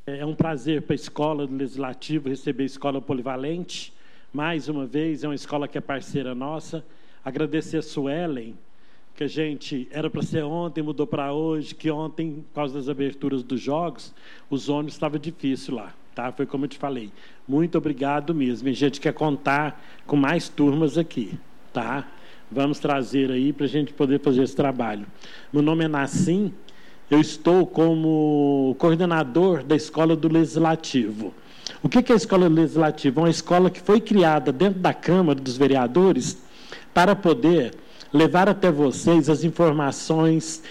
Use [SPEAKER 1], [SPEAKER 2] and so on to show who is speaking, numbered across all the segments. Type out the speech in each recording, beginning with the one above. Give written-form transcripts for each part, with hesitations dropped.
[SPEAKER 1] É um prazer para a Escola do Legislativo receber a Escola Polivalente. Mais uma vez, é uma escola que é parceira nossa. Agradecer a Suelen, que a gente era para ser ontem, mudou para hoje, que ontem, por causa das aberturas dos jogos, os ônibus estava difícil lá, tá? Foi como eu te falei. Muito obrigado mesmo. A gente quer contar com mais turmas aqui, tá? Vamos trazer aí para a gente poder fazer esse trabalho. Meu nome é Nassim. Eu estou como coordenador da Escola do Legislativo. O que é a Escola do Legislativo? É uma escola que foi criada dentro da Câmara dos Vereadores para poder levar até vocês as informações,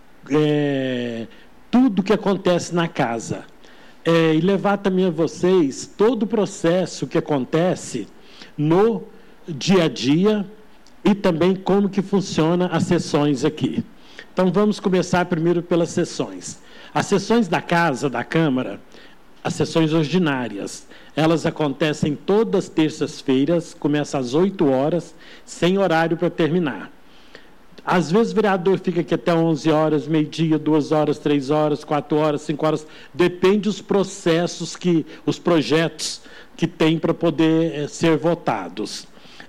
[SPEAKER 1] tudo que acontece na casa. E levar também a vocês todo o processo que acontece no dia a dia e também como que funciona as sessões aqui. Então, vamos começar primeiro pelas sessões. As sessões da Casa, da Câmara, as sessões ordinárias, elas acontecem todas as terças-feiras, começa às 8 horas, sem horário para terminar. Às vezes o vereador fica aqui até 11 horas, meio-dia, 2 horas, 3 horas, 4 horas, 5 horas, depende dos processos, os projetos que tem para poder ser votados.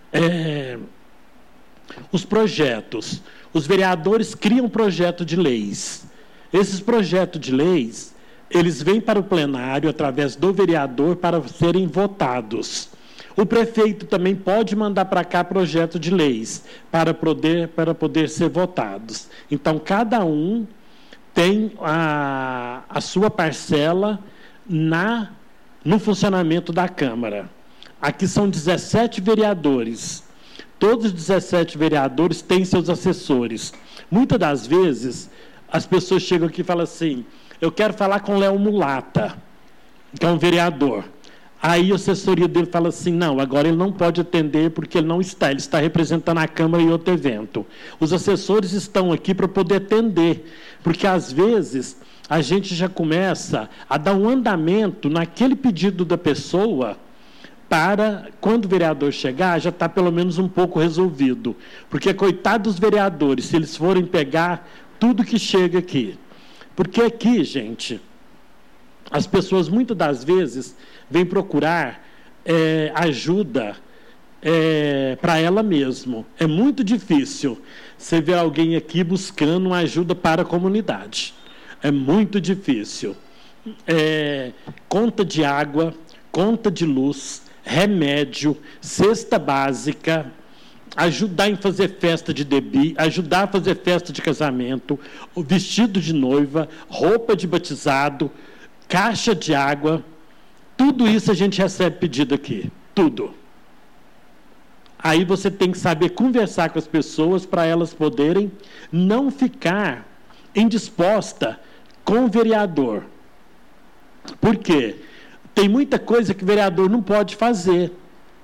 [SPEAKER 1] Os projetos. Os vereadores criam projeto de leis. Esses projetos de leis, eles vêm para o plenário, através do vereador, para serem votados. O prefeito também pode mandar para cá projeto de leis, para poder ser votados. Então, cada um tem a sua parcela no funcionamento da Câmara. Aqui são 17 vereadores. Todos os 17 vereadores têm seus assessores. Muitas das vezes, as pessoas chegam aqui e falam assim, eu quero falar com o Léo Mulata, que é um vereador. Aí a assessoria dele fala assim, não, agora ele não pode atender porque ele não está, ele está representando a Câmara em outro evento. Os assessores estão aqui para poder atender, porque às vezes a gente já começa a dar um andamento naquele pedido da pessoa, para, quando o vereador chegar, já está pelo menos um pouco resolvido. Porque, coitado dos vereadores, se eles forem pegar tudo que chega aqui. Porque aqui, gente, as pessoas, muitas das vezes, vêm procurar ajuda para ela mesma. É muito difícil você ver alguém aqui buscando uma ajuda para a comunidade. É muito difícil. Conta de água, conta de luz, remédio, cesta básica, ajudar em fazer festa de debit, ajudar a fazer festa de casamento, o vestido de noiva, roupa de batizado, caixa de água, tudo isso a gente recebe pedido aqui, tudo. Aí você tem que saber conversar com as pessoas para elas poderem não ficar indisposta com o vereador. Por quê? Tem muita coisa que o vereador não pode fazer.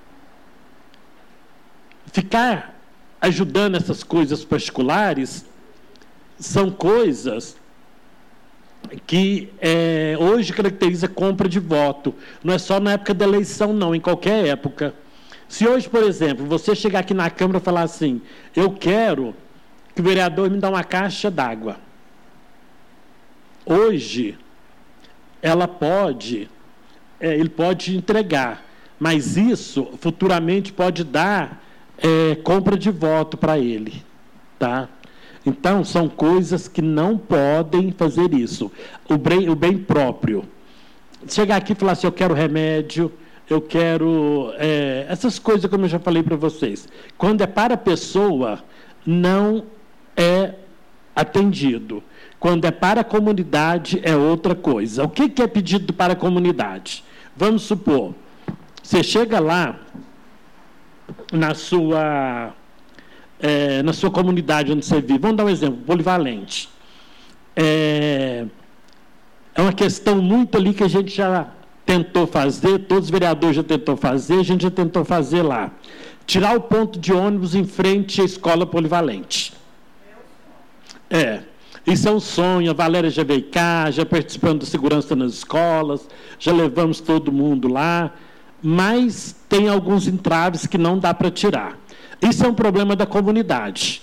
[SPEAKER 1] Ficar ajudando essas coisas particulares são coisas que hoje caracteriza compra de voto. Não é só na época da eleição, não, em qualquer época. Se hoje, por exemplo, você chegar aqui na Câmara e falar assim, eu quero que o vereador me dê uma caixa d'água. Hoje, ele pode entregar, mas isso futuramente pode dar compra de voto para ele, tá? Então, são coisas que não podem fazer isso. O bem próprio. Chegar aqui e falar assim, eu quero remédio, eu quero... essas coisas, como eu já falei para vocês. Quando é para a pessoa, não é atendido. Quando é para a comunidade, é outra coisa. O que é pedido para a comunidade? Vamos supor, você chega lá na sua comunidade onde você vive. Vamos dar um exemplo, Polivalente. É uma questão muito ali que a gente já tentou fazer, todos os vereadores já tentou fazer, a gente já tentou fazer lá. Tirar o ponto de ônibus em frente à escola Polivalente. Isso é um sonho, a Valéria já veio cá, já participando da segurança nas escolas, já levamos todo mundo lá, mas tem alguns entraves que não dá para tirar. Isso é um problema da comunidade.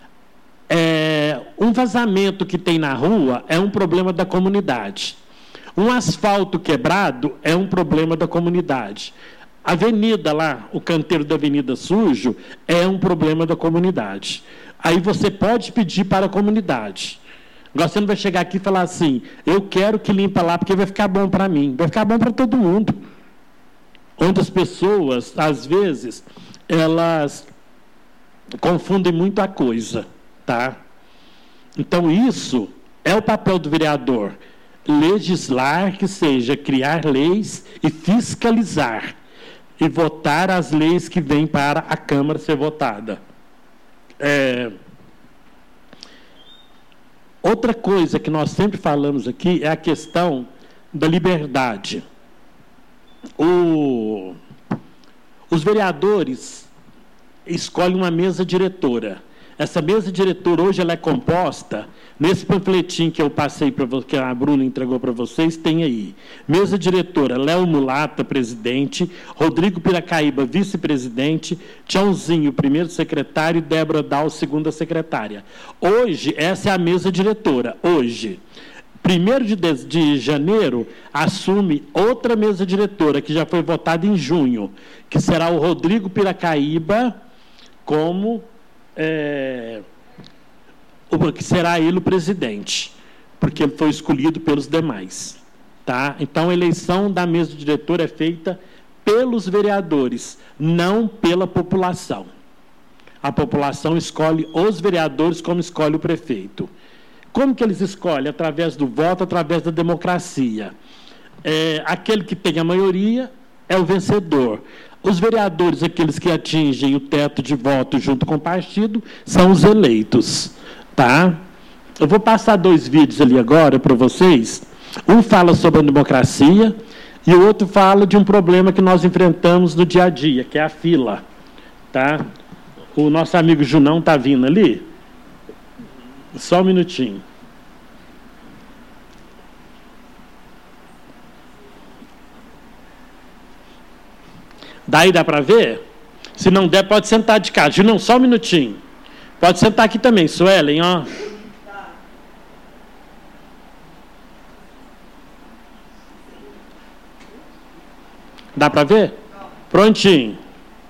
[SPEAKER 1] Um vazamento que tem na rua é um problema da comunidade. Um asfalto quebrado é um problema da comunidade. A avenida lá, o canteiro da avenida sujo, é um problema da comunidade. Aí você pode pedir para a comunidade. Agora você não vai chegar aqui e falar assim, eu quero que limpa lá porque vai ficar bom para mim. Vai ficar bom para todo mundo. Onde as pessoas, às vezes, elas confundem muito a coisa, tá? Então, isso é o papel do vereador. Legislar, que seja criar leis e fiscalizar. E votar as leis que vêm para a Câmara ser votada. Outra coisa que nós sempre falamos aqui é a questão da liberdade. Os vereadores escolhem uma mesa diretora. Essa mesa diretora hoje ela é composta, nesse panfletinho que eu passei para você, que a Bruna entregou para vocês, tem aí. Mesa diretora, Léo Mulata, presidente, Rodrigo Piracaíba, vice-presidente, Tchãozinho, primeiro secretário, e Débora Dal, segunda secretária. Hoje, essa é a mesa diretora, hoje. 1º de janeiro, assume outra mesa diretora, que já foi votada em junho, que será o Rodrigo Piracaíba como... que será ele o presidente, porque ele foi escolhido pelos demais. Tá? Então, a eleição da mesa diretora é feita pelos vereadores, não pela população. A população escolhe os vereadores como escolhe o prefeito. Como que eles escolhem? Através do voto, através da democracia. Aquele que tem a maioria é o vencedor. Os vereadores, aqueles que atingem o teto de voto junto com o partido, são os eleitos. Tá? Eu vou passar 2 vídeos ali agora para vocês. Um fala sobre a democracia e o outro fala de um problema que nós enfrentamos no dia a dia, que é a fila. Tá? O nosso amigo Junão está vindo ali. Só um minutinho. Daí dá para ver? Se não der, pode sentar de casa. Junão, só um minutinho. Pode sentar aqui também, Suelen, ó. Dá para ver? Prontinho.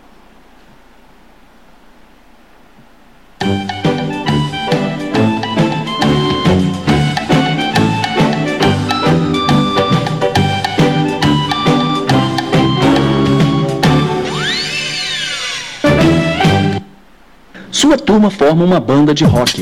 [SPEAKER 2] Sua turma forma uma banda de rock.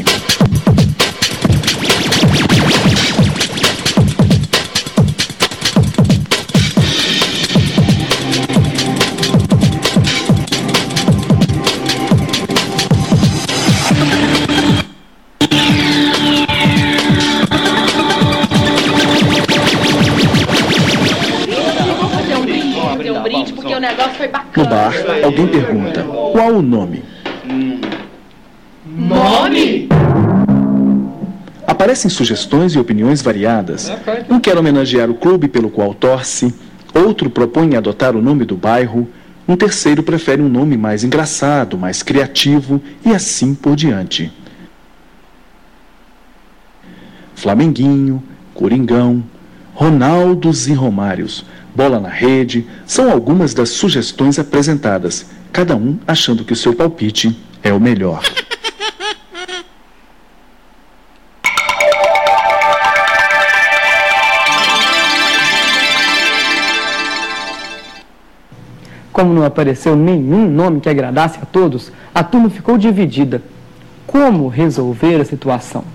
[SPEAKER 3] Porque o negócio foi bacana.
[SPEAKER 2] No bar, alguém pergunta: qual o nome?
[SPEAKER 3] Nome?
[SPEAKER 2] Aparecem sugestões e opiniões variadas. Um quer homenagear o clube pelo qual torce, outro propõe adotar o nome do bairro, um terceiro prefere um nome mais engraçado, mais criativo e assim por diante. Flamenguinho, Coringão, Ronaldos e Romários, Bola na Rede, são algumas das sugestões apresentadas, cada um achando que o seu palpite é o melhor.
[SPEAKER 4] Como não apareceu nenhum nome que agradasse a todos, a turma ficou dividida. Como resolver a situação?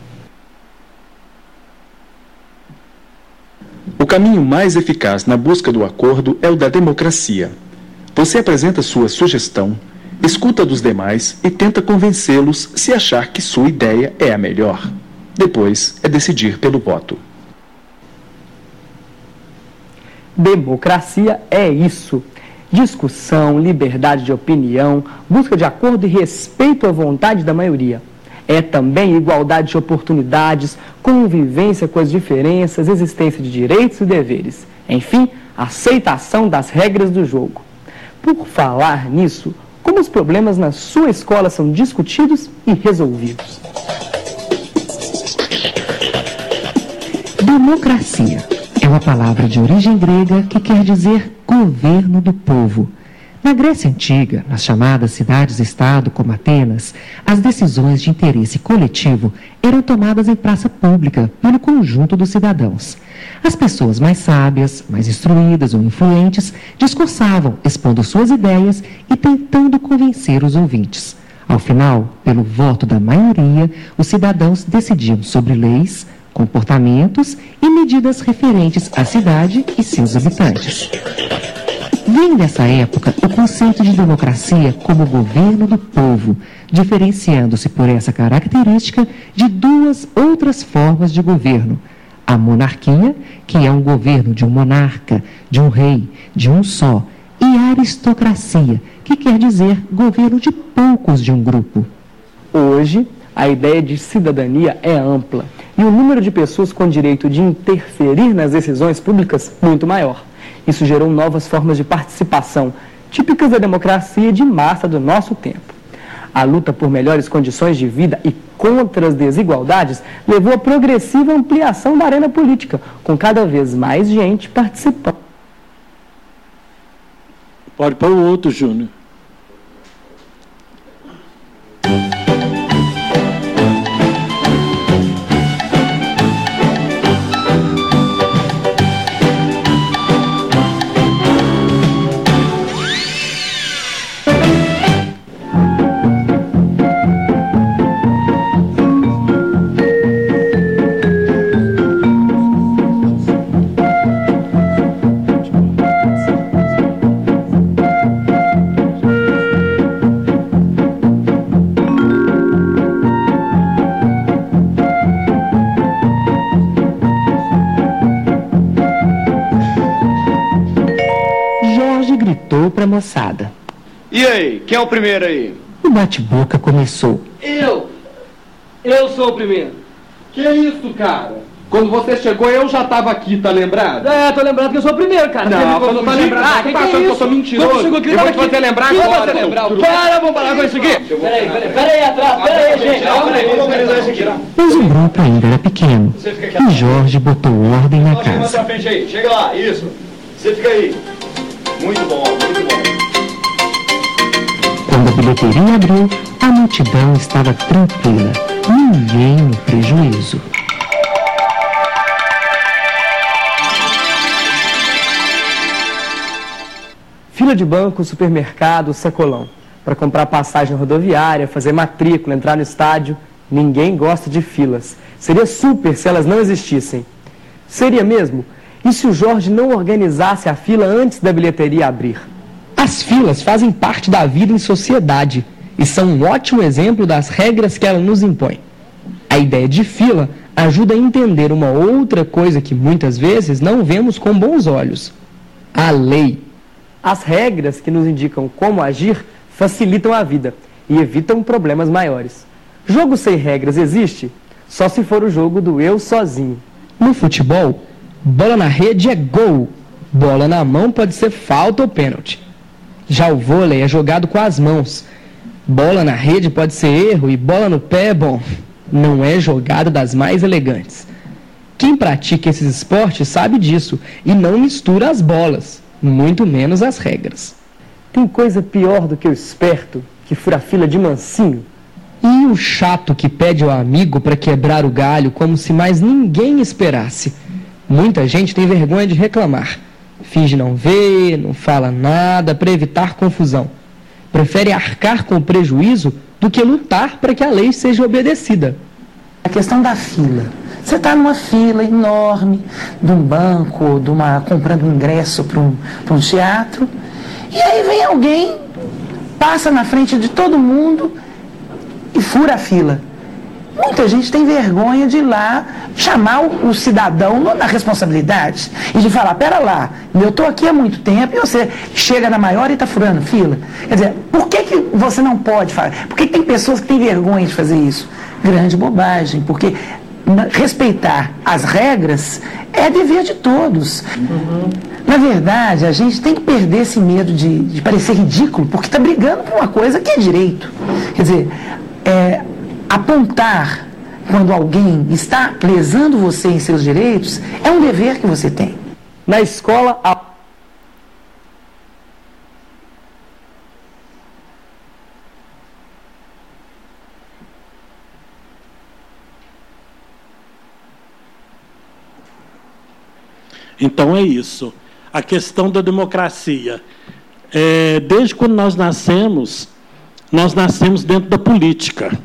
[SPEAKER 2] O caminho mais eficaz na busca do acordo é o da democracia. Você apresenta sua sugestão, escuta dos demais e tenta convencê-los se achar que sua ideia é a melhor. Depois é decidir pelo voto.
[SPEAKER 4] Democracia é isso. Discussão, liberdade de opinião, busca de acordo e respeito à vontade da maioria. É também igualdade de oportunidades, convivência com as diferenças, existência de direitos e deveres. Enfim, aceitação das regras do jogo. Por falar nisso, como os problemas na sua escola são discutidos e resolvidos?
[SPEAKER 5] Democracia é uma palavra de origem grega que quer dizer governo do povo. Na Grécia Antiga, nas chamadas cidades-estado como Atenas, as decisões de interesse coletivo eram tomadas em praça pública pelo conjunto dos cidadãos. As pessoas mais sábias, mais instruídas ou influentes discursavam, expondo suas ideias e tentando convencer os ouvintes. Ao final, pelo voto da maioria, os cidadãos decidiam sobre leis, comportamentos e medidas referentes à cidade e seus habitantes. Vem dessa época o conceito de democracia como governo do povo, diferenciando-se por essa característica de duas outras formas de governo. A monarquia, que é um governo de um monarca, de um rei, de um só, e a aristocracia, que quer dizer governo de poucos de um grupo.
[SPEAKER 4] Hoje, a ideia de cidadania é ampla e o número de pessoas com direito de interferir nas decisões públicas muito maior. Isso gerou novas formas de participação, típicas da democracia de massa do nosso tempo. A luta por melhores condições de vida e contra as desigualdades levou à progressiva ampliação da arena política, com cada vez mais gente participando.
[SPEAKER 1] Pode pôr o outro, Júnior.
[SPEAKER 5] Para a moçada.
[SPEAKER 6] E aí, quem é o primeiro aí?
[SPEAKER 5] O bate-boca começou.
[SPEAKER 7] Eu sou o primeiro. Que isso, cara? Quando você chegou, eu já tava aqui, tá lembrado?
[SPEAKER 4] É, tô lembrado que eu sou o primeiro, cara.
[SPEAKER 7] Não, você não tá lembrado. Você tá achando que eu sou mentiroso? Eu vou te fazer lembrar agora. Para, vamos parar com isso aqui.
[SPEAKER 4] Peraí, atrás, peraí, gente.
[SPEAKER 6] Vamos organizar isso aqui.
[SPEAKER 5] Mas o grupo ainda era pequeno e Jorge botou ordem na casa.
[SPEAKER 6] Chega lá, isso. Você fica aí. Muito bom, muito bom.
[SPEAKER 5] Quando a bilheteria abriu, a multidão estava tranquila, ninguém no prejuízo.
[SPEAKER 4] Fila de banco, supermercado, sacolão. Para comprar passagem rodoviária, fazer matrícula, entrar no estádio. Ninguém gosta de filas. Seria super se elas não existissem. Seria mesmo? E se o Jorge não organizasse a fila antes da bilheteria abrir? As filas fazem parte da vida em sociedade e são um ótimo exemplo das regras que ela nos impõe. A ideia de fila ajuda a entender uma outra coisa que muitas vezes não vemos com bons olhos: a lei. As regras que nos indicam como agir facilitam a vida e evitam problemas maiores. Jogo sem regras existe só se for o jogo do eu sozinho. No futebol, bola na rede é gol, bola na mão pode ser falta ou pênalti. Já o vôlei é jogado com as mãos. Bola na rede pode ser erro e bola no pé, bom, não é jogada das mais elegantes. Quem pratica esses esportes sabe disso e não mistura as bolas, muito menos as regras. Tem coisa pior do que o esperto que fura a fila de mansinho? E o chato que pede ao amigo para quebrar o galho como se mais ninguém esperasse? Muita gente tem vergonha de reclamar. Finge não ver, não fala nada para evitar confusão. Prefere arcar com o prejuízo do que lutar para que a lei seja obedecida.
[SPEAKER 8] A questão da fila. Você está numa fila enorme de um banco, comprando um ingresso para um teatro, e aí vem alguém, passa na frente de todo mundo e fura a fila. Muita gente tem vergonha de ir lá chamar o cidadão na responsabilidade e de falar: pera lá, eu estou aqui há muito tempo e você chega na maior e está furando fila. Quer dizer, por que você não pode fazer? Por que tem pessoas que têm vergonha de fazer isso? Grande bobagem, porque respeitar as regras é dever de todos. Na verdade, a gente tem que perder esse medo de parecer ridículo, porque está brigando por uma coisa que é direito. Quer dizer, apontar quando alguém está lesando você em seus direitos, é um dever que você tem.
[SPEAKER 4] Na escola,
[SPEAKER 1] Então é isso. A questão da democracia. Desde quando nós nascemos dentro da política.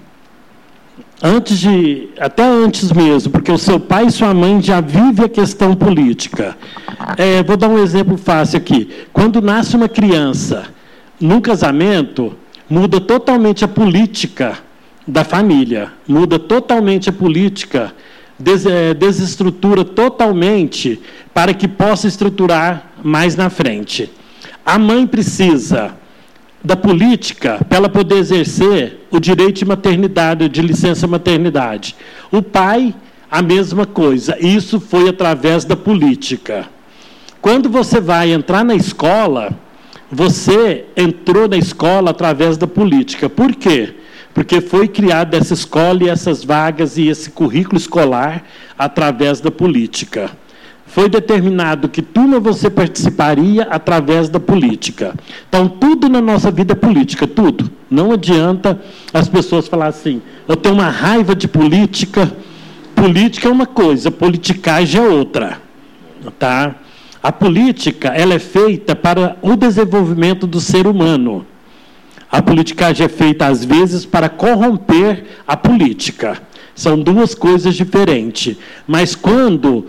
[SPEAKER 1] Até antes mesmo, porque o seu pai e sua mãe já vivem a questão política. Vou dar um exemplo fácil aqui. Quando nasce uma criança num casamento, muda totalmente a política da família, muda totalmente a política, desestrutura totalmente para que possa estruturar mais na frente. A mãe precisa da política para ela poder exercer o direito de maternidade, de licença maternidade. O pai, a mesma coisa. Isso foi através da política. Quando você vai entrar na escola, você entrou na escola através da política. Por quê? Porque foi criada essa escola e essas vagas e esse currículo escolar através da política. Foi determinado que turma você participaria através da política. Então, tudo na nossa vida é política, tudo. Não adianta as pessoas falarem assim, eu tenho uma raiva de política. Política é uma coisa, politicagem é outra. Tá? A política, ela é feita para o desenvolvimento do ser humano. A politicagem é feita, às vezes, para corromper a política. São duas coisas diferentes. Mas quando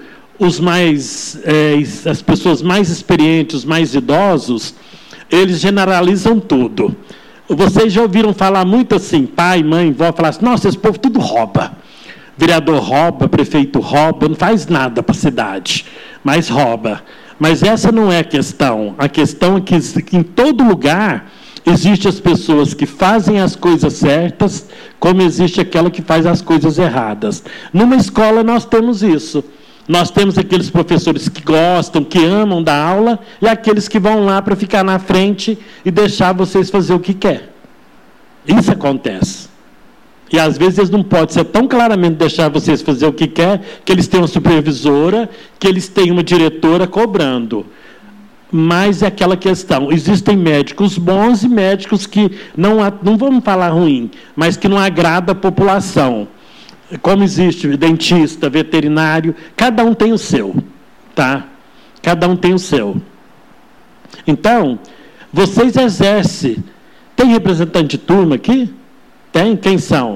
[SPEAKER 1] as pessoas mais experientes, os mais idosos, eles generalizam tudo. Vocês já ouviram falar muito assim, pai, mãe, vó, falar assim, nossa, esse povo tudo rouba. Vereador rouba, prefeito rouba, não faz nada para a cidade, mas rouba. Mas essa não é a questão. A questão é que em todo lugar existem as pessoas que fazem as coisas certas, como existe aquela que faz as coisas erradas. Numa escola nós temos isso. Nós temos aqueles professores que gostam, que amam da aula, e aqueles que vão lá para ficar na frente e deixar vocês fazer o que quer. Isso acontece. E às vezes eles não podem ser tão claramente deixar vocês fazer o que quer, que eles têm uma supervisora, que eles têm uma diretora cobrando. Mas é aquela questão, existem médicos bons e médicos que não vamos falar ruim, mas que não agrada a população. Como existe dentista, veterinário, cada um tem o seu, tá? Cada um tem o seu. Então, vocês exercem. Tem representante de turma aqui? Tem? Quem são?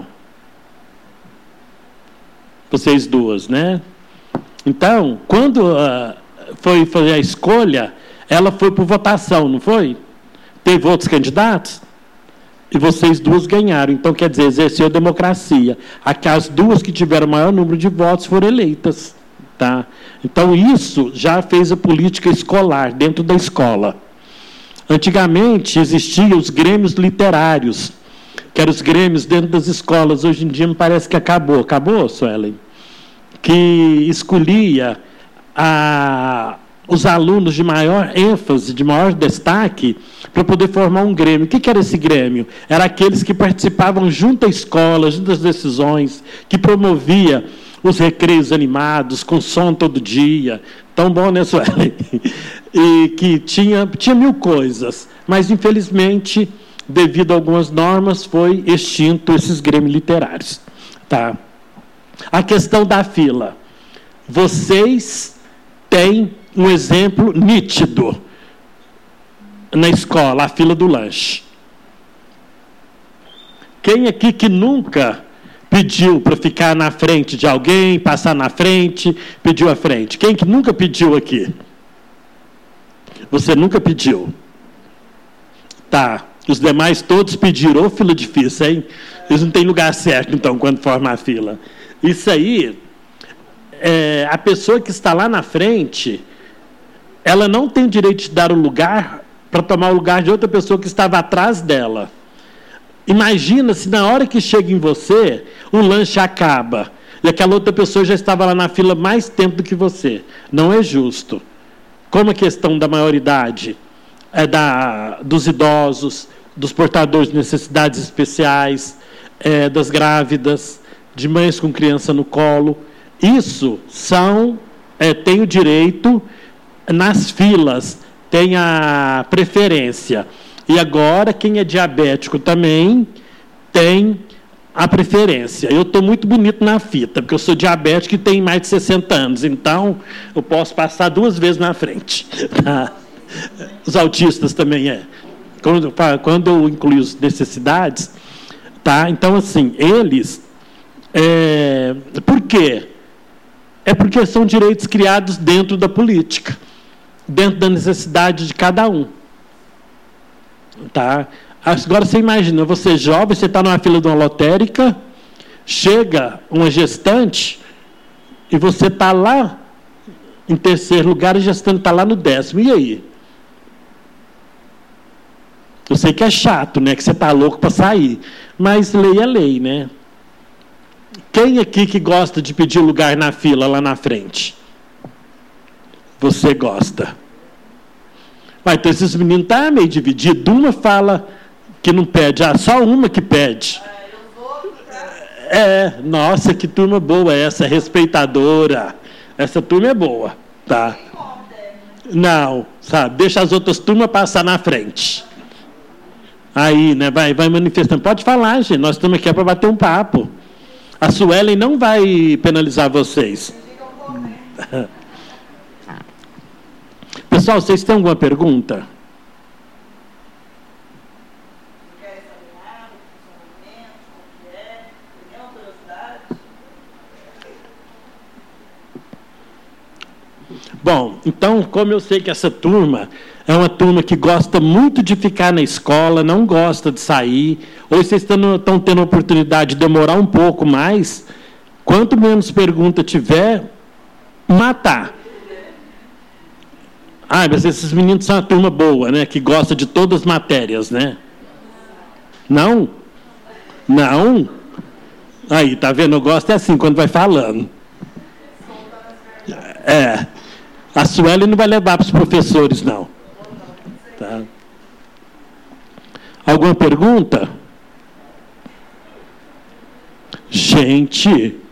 [SPEAKER 1] Vocês duas, né? Então, quando foi fazer a escolha, ela foi por votação, não foi? Teve outros candidatos? E vocês duas ganharam. Então, quer dizer, exerceu a democracia. As duas que tiveram o maior número de votos foram eleitas. Tá? Então, isso já fez a política escolar, dentro da escola. Antigamente, existiam os grêmios literários, que eram os grêmios dentro das escolas. Hoje em dia, me parece que acabou. Acabou, Suelen? Que escolhia os alunos de maior ênfase, de maior destaque, para poder formar um grêmio. O que era esse grêmio? Era aqueles que participavam junto à escola, junto às decisões, que promovia os recreios animados, com som todo dia. Tão bom, né, Sueli? E que tinha mil coisas, mas, infelizmente, devido a algumas normas, foi extinto esses grêmios literários. Tá? A questão da fila. Vocês têm um exemplo nítido na escola, a fila do lanche. Quem aqui que nunca pediu para ficar na frente de alguém, passar na frente, pediu à frente? Quem que nunca pediu aqui? Você nunca pediu? Tá. Os demais todos pediram. Ô, fila difícil, hein? Eles não têm lugar certo, então, quando formar a fila. Isso aí, a pessoa que está lá na frente, ela não tem o direito de dar o lugar para tomar o lugar de outra pessoa que estava atrás dela. Imagina se na hora que chega em você, o lanche acaba e aquela outra pessoa já estava lá na fila mais tempo do que você. Não é justo. Como a questão da maioridade, dos idosos, dos portadores de necessidades especiais, das grávidas, de mães com criança no colo. Isso tem o direito, nas filas, tem a preferência. E agora, quem é diabético também tem a preferência. Eu estou muito bonito na fita, porque eu sou diabético e tenho mais de 60 anos, então eu posso passar 2 vezes na frente. Tá? Os autistas também Quando eu incluo as necessidades, tá? Então, assim, eles... por quê? É porque são direitos criados dentro da política, dentro da necessidade de cada um. Tá? Agora, você imagina, você é jovem, você está numa fila de uma lotérica, chega uma gestante e você está lá em terceiro lugar e a gestante está lá no 10º. E aí? Eu sei que é chato, né? Que você está louco para sair. Mas lei é lei, né? Quem aqui que gosta de pedir lugar na fila lá na frente? Você gosta. Mas então esses meninos estão meio divididos. Uma fala que não pede, só uma que pede. Nossa, que turma boa essa, respeitadora. Essa turma é boa, tá? Não, sabe, deixa as outras turmas passar na frente. Aí, né, vai manifestando. Pode falar, gente, nós estamos aqui para bater um papo. A Suelen não vai penalizar vocês. Pessoal, vocês têm alguma pergunta? Bom, então, como eu sei que essa turma é uma turma que gosta muito de ficar na escola, não gosta de sair, ou vocês estão tendo a oportunidade de demorar um pouco mais, quanto menos pergunta tiver, matar. Mas esses meninos são uma turma boa, né? Que gosta de todas as matérias, né? Não? Não? Aí, tá vendo? Eu gosto assim, quando vai falando. A Sueli não vai levar para os professores, não. Tá. Alguma pergunta? Gente.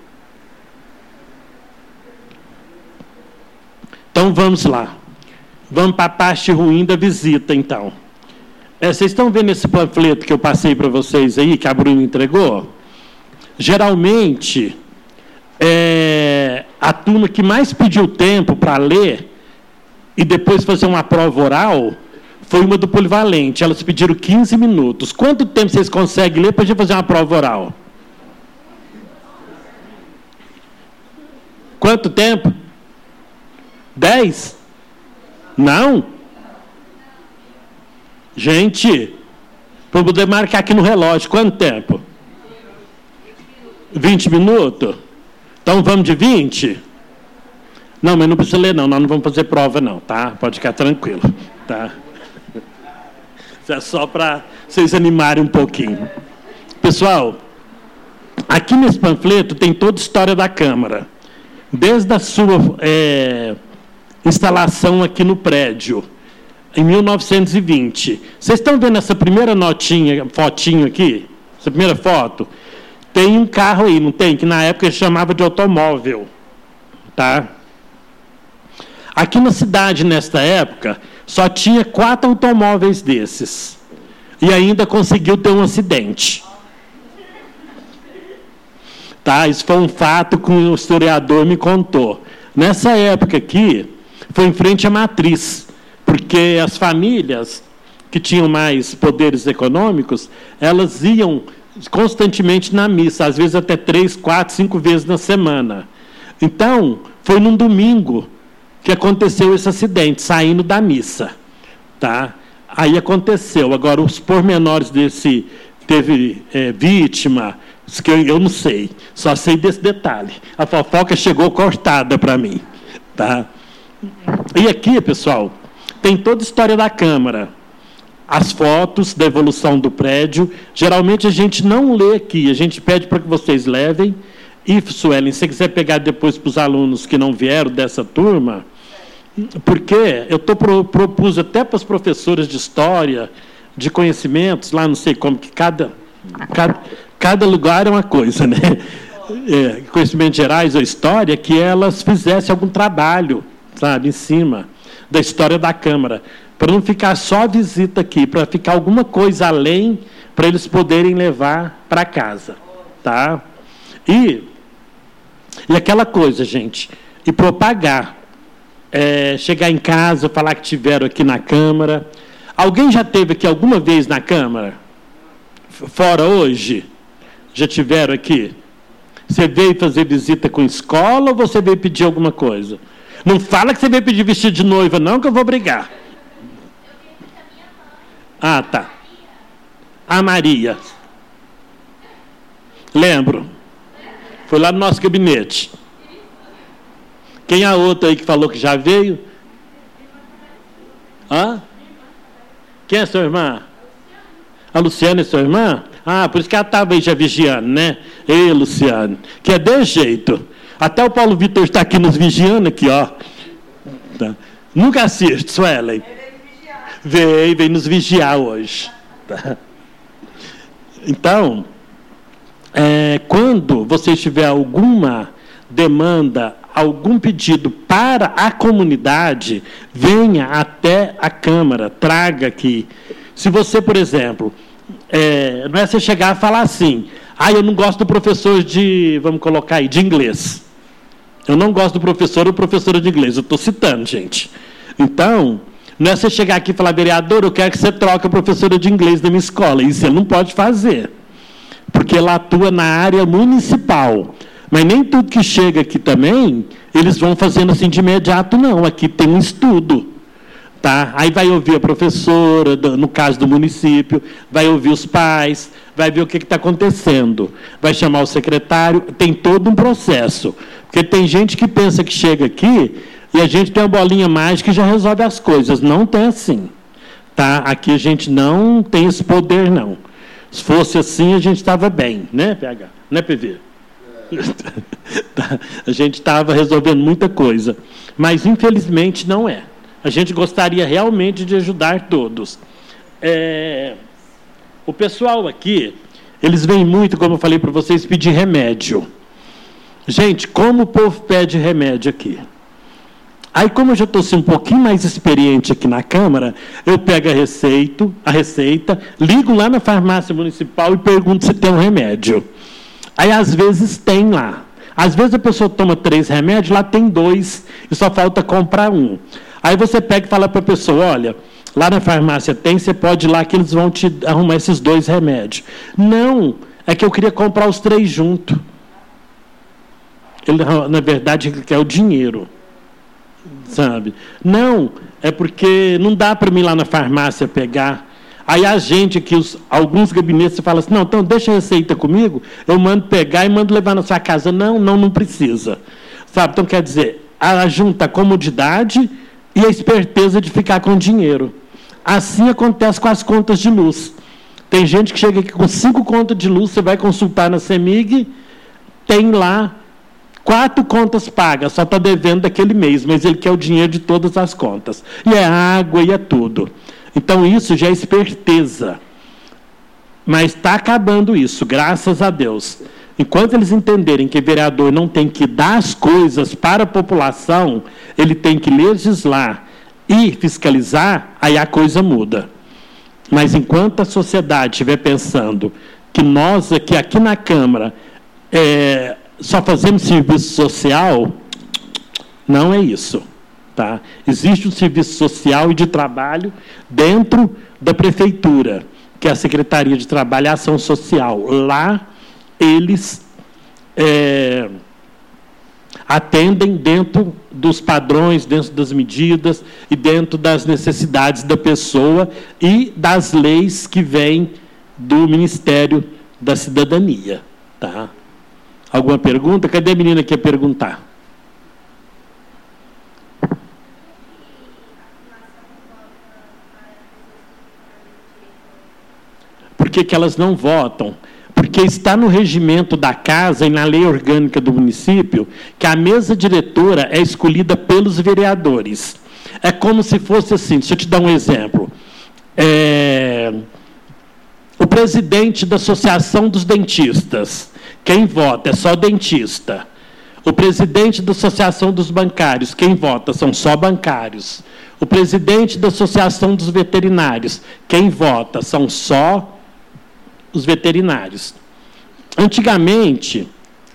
[SPEAKER 1] Então, vamos lá. Vamos para a parte ruim da visita, então. Vocês estão vendo esse panfleto que eu passei para vocês aí, que a Bruna entregou? Geralmente, a turma que mais pediu tempo para ler e depois fazer uma prova oral foi uma do polivalente. Elas pediram 15 minutos. Quanto tempo vocês conseguem ler para a gente fazer uma prova oral? Quanto tempo? 10? Não? Gente, para poder marcar aqui no relógio, quanto tempo? 20 minutos? Então vamos de 20? Não, mas não precisa ler, não. Nós não vamos fazer prova, não, tá? Pode ficar tranquilo, tá? Isso é só para vocês animarem um pouquinho. Pessoal, aqui nesse panfleto tem toda a história da Câmara. Desde a sua instalação aqui no prédio, em 1920. Vocês estão vendo essa primeira fotinho aqui? Essa primeira foto? Tem um carro aí, não tem? Que na época chamava de automóvel. Tá? Aqui na cidade, nesta época, só tinha 4 automóveis desses. E ainda conseguiu ter um acidente. Tá? Isso foi um fato que o historiador me contou. Nessa época aqui, foi em frente à matriz, porque as famílias que tinham mais poderes econômicos, elas iam constantemente na missa, às vezes até 3, 4, 5 vezes na semana. Então, foi num domingo que aconteceu esse acidente, saindo da missa. Tá? Aí aconteceu. Agora, os pormenores desse... Teve vítima, que eu não sei, só sei desse detalhe. A fofoca chegou cortada para mim. Tá? E aqui, pessoal, tem toda a história da Câmara. As fotos da evolução do prédio. Geralmente a gente não lê aqui, a gente pede para que vocês levem. E, Suelen, se você quiser pegar depois para os alunos que não vieram dessa turma, porque eu propus até para as professoras de história, de conhecimentos, lá não sei como, que cada lugar é uma coisa, né? conhecimentos gerais ou história, que elas fizessem algum trabalho, sabe, em cima da história da Câmara, para não ficar só a visita aqui, para ficar alguma coisa além, para eles poderem levar para casa, tá? E aquela coisa, gente, e propagar, chegar em casa, falar que tiveram aqui na Câmara. Alguém já esteve aqui alguma vez na Câmara? Fora hoje? Já tiveram aqui? Você veio fazer visita com escola ou você veio pedir alguma coisa? Não fala que você veio pedir vestido de noiva, não, que eu vou brigar. Ah, tá. A Maria. Lembro. Foi lá no nosso gabinete. Quem é a outra aí que falou que já veio? Hã? Quem é sua irmã? A Luciana é sua irmã? Ah, por isso que ela estava aí já vigiando, né? Ei, Luciano, que é de jeito. Até o Paulo Vitor está aqui nos vigiando, aqui, ó. Tá. Nunca assiste, Suelen. Veio nos vigiar hoje. Tá. Então, quando você tiver alguma demanda, algum pedido para a comunidade, venha até a Câmara, traga aqui. Se você, por exemplo, não é você chegar e falar assim, eu não gosto do professor vamos colocar aí, de inglês. Eu não gosto do professor ou professora de inglês. Eu estou citando, gente. Então, não é você chegar aqui e falar, vereador, eu quero que você troque a professora de inglês da minha escola. Isso ele não pode fazer, porque ela atua na área municipal. Mas nem tudo que chega aqui também, eles vão fazendo assim de imediato, não. Aqui tem um estudo. Tá? Aí vai ouvir a professora, no caso do município, vai ouvir os pais, vai ver o que está acontecendo, vai chamar o secretário, tem todo um processo. Porque tem gente que pensa que chega aqui e a gente tem uma bolinha mágica e já resolve as coisas. Não tem assim. Tá? Aqui a gente não tem esse poder, não. Se fosse assim, a gente estava bem, né, PH? Né, PV? A gente estava resolvendo muita coisa. Mas, infelizmente, não é. A gente gostaria realmente de ajudar todos. O pessoal aqui, eles vêm muito, como eu falei para vocês, pedir remédio. Gente, como o povo pede remédio aqui? Aí, como eu já estou um pouquinho mais experiente aqui na Câmara, eu pego a receita, ligo lá na farmácia municipal e pergunto se tem um remédio. Aí, às vezes, tem lá. Às vezes, a pessoa toma 3 remédios, lá tem 2, e só falta comprar um. Aí você pega e fala para a pessoa, olha, lá na farmácia tem, você pode ir lá que eles vão te arrumar esses 2 remédios. Não, é que eu queria comprar os 3 juntos. Ele, na verdade, ele quer o dinheiro. Sabe? Não, é porque não dá para mim ir lá na farmácia pegar. Aí a gente aqui, alguns gabinetes, você fala assim, não, então deixa a receita comigo, eu mando pegar e mando levar na sua casa. Não precisa. Sabe? Então, quer dizer, junta a comodidade e a esperteza de ficar com dinheiro. Assim acontece com as contas de luz. Tem gente que chega aqui com 5 contas de luz, você vai consultar na CEMIG, tem lá 4 contas pagas, só está devendo daquele mês, mas ele quer o dinheiro de todas as contas. E é água e é tudo. Então, isso já é esperteza. Mas está acabando isso, graças a Deus. Enquanto eles entenderem que o vereador não tem que dar as coisas para a população, ele tem que legislar e fiscalizar, aí a coisa muda. Mas enquanto a sociedade estiver pensando que nós aqui na Câmara só fazemos serviço social, não é isso. Tá? Existe um serviço social e de trabalho dentro da prefeitura, que é a Secretaria de Trabalho e Ação Social. Lá, eles atendem dentro dos padrões, dentro das medidas e dentro das necessidades da pessoa e das leis que vêm do Ministério da Cidadania. Tá? Alguma pergunta? Cadê a menina que ia perguntar? Por que elas não votam? Porque está no regimento da casa e na lei orgânica do município que a mesa diretora é escolhida pelos vereadores. É como se fosse assim, deixa eu te dar um exemplo. O presidente da Associação dos Dentistas quem vota é só dentista. O presidente da Associação dos Bancários, quem vota são só bancários. O presidente da Associação dos Veterinários, quem vota são só os veterinários. Antigamente,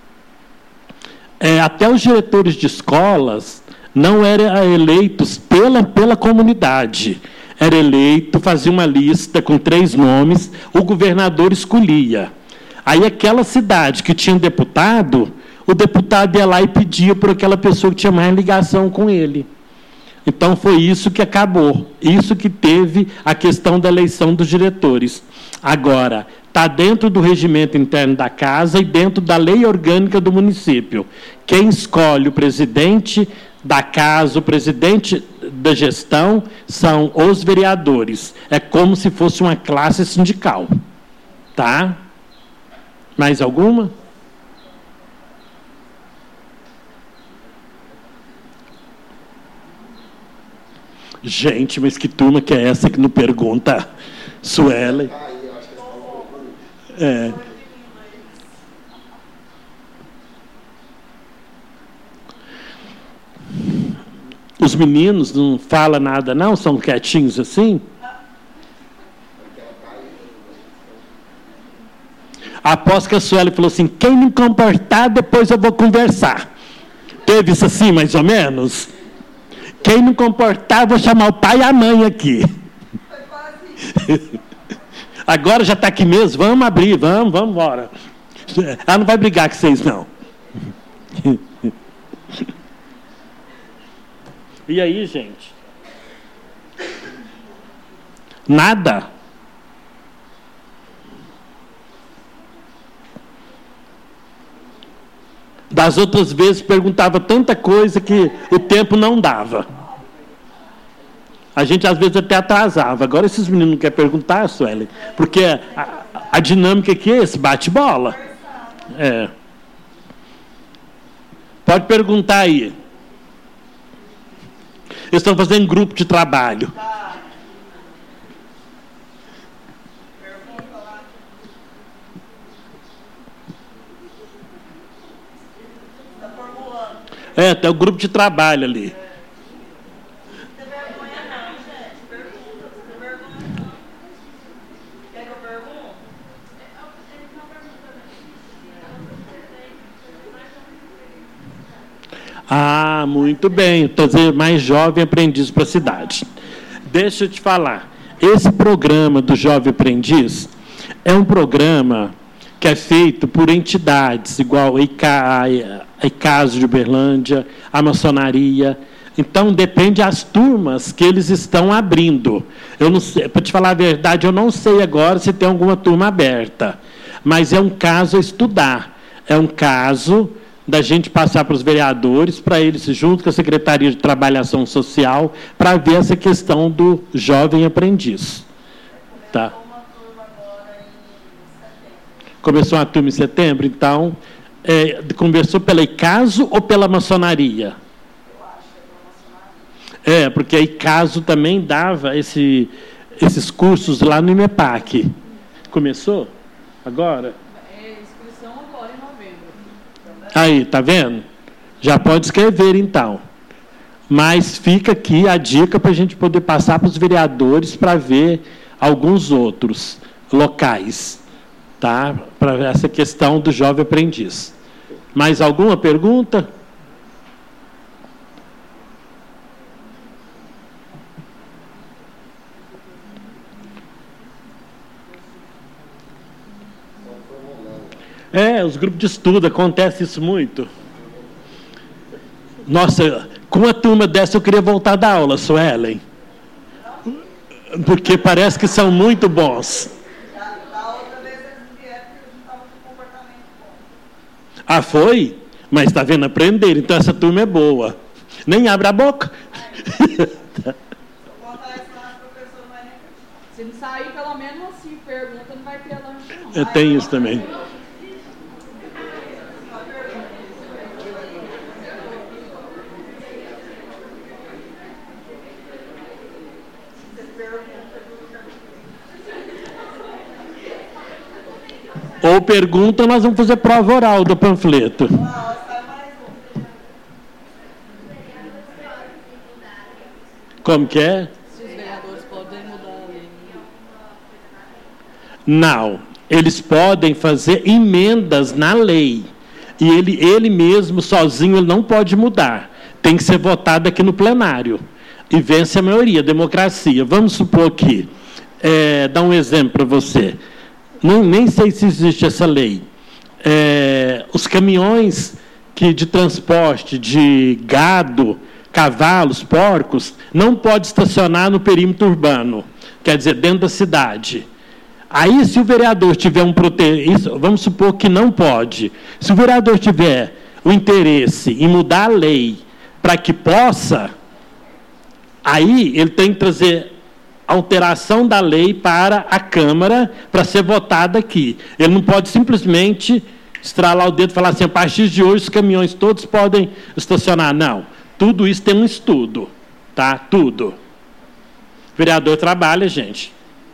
[SPEAKER 1] até os diretores de escolas não eram eleitos pela comunidade. Era eleito, fazia uma lista com 3 nomes, o governador escolhia. Aí aquela cidade que tinha um deputado, o deputado ia lá e pedia por aquela pessoa que tinha mais ligação com ele. Então foi isso que acabou, isso que teve a questão da eleição dos diretores. Agora, está dentro do regimento interno da casa e dentro da lei orgânica do município. Quem escolhe o presidente da casa, o presidente da gestão, são os vereadores. É como se fosse uma classe sindical. Tá? Mais alguma? Gente, mas que turma que é essa que não pergunta? Suelen. Os meninos não falam nada, não? São quietinhos assim? Após que a Sueli falou assim, quem me comportar, depois eu vou conversar. Teve isso assim, mais ou menos? Quem não comportar, vou chamar o pai e a mãe aqui. Agora já está aqui mesmo, vamos abrir, vamos embora. Ela não vai brigar com vocês, não. E aí, gente? Nada? Das outras vezes perguntava tanta coisa que o tempo não dava. A gente às vezes até atrasava. Agora esses meninos não querem perguntar, Sueli, porque a dinâmica aqui é esse, bate-bola. Pode perguntar aí. Eles estão fazendo grupo de trabalho. Tem o grupo de trabalho ali. Ah, muito bem. Trazer mais jovem aprendiz para a cidade. Deixa eu te falar. Esse programa do Jovem Aprendiz é um programa que é feito por entidades, igual a ICASO de Uberlândia, a maçonaria. Então, depende das turmas que eles estão abrindo. Eu não sei, para te falar a verdade, eu não sei agora se tem alguma turma aberta. Mas é um caso a estudar. É um caso da gente passar para os vereadores, para eles, junto com a Secretaria de Trabalho e Ação Social, para ver essa questão do jovem aprendiz. Tá? Começou uma turma em setembro, então, conversou pela ICASO ou pela maçonaria? Porque a ICASO também dava esses cursos lá no IMEPAC. Começou? Agora?
[SPEAKER 9] Inscrição agora em novembro.
[SPEAKER 1] Aí, tá vendo? Já pode escrever, então. Mas fica aqui a dica para a gente poder passar para os vereadores para ver alguns outros locais. Tá? Para essa questão do jovem aprendiz. Mais alguma pergunta? Os grupos de estudo, acontece isso muito. Nossa, com uma turma dessa eu queria voltar da aula, Suelen. Porque parece que são muito bons. Ah, foi? Mas está vendo aprender, então essa turma é boa. Nem abre a boca.
[SPEAKER 9] Se não sair, pelo menos assim, pergunta, não vai ter lanche, não.
[SPEAKER 1] Eu tenho isso também. Ou pergunta, nós vamos fazer prova oral do panfleto. Como que é?
[SPEAKER 9] Se os vereadores podem mudar a lei.
[SPEAKER 1] Não, eles podem fazer emendas na lei. E ele mesmo, sozinho, ele não pode mudar. Tem que ser votado aqui no plenário. E vence a maioria, democracia. Vamos supor que, dar um exemplo para você. Nem sei se existe essa lei. Os caminhões de transporte de gado, cavalos, porcos, não pode estacionar no perímetro urbano, quer dizer, dentro da cidade. Aí, se o vereador tiver vamos supor que não pode. Se o vereador tiver o interesse em mudar a lei para que possa, aí ele tem que trazer alteração da lei para a Câmara para ser votada aqui. Ele não pode simplesmente estralar o dedo e falar assim, a partir de hoje os caminhões todos podem estacionar. Não. Tudo isso tem um estudo. Tá? Tudo. O vereador trabalha, gente.